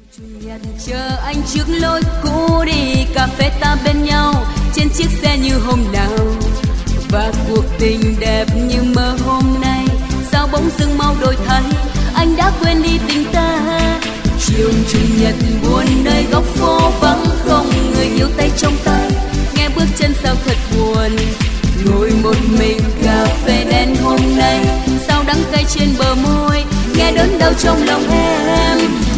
Chủ nhật chờ anh trước lối cũ đi cà phê ta bên nhau trên chiếc xe như hôm nào, và cuộc tình đẹp như mơ hôm nay sao bỗng dưng mau đổi thay, anh đã quên đi tình ta. Chiều chủ nhật buồn nơi góc phố vắng không người yêu tay trong tay, nghe bước chân sao thật buồn, ngồi một mình cà phê đen hôm nay sao đắng cay trên bờ môi, nghe đớn đau trong lòng em.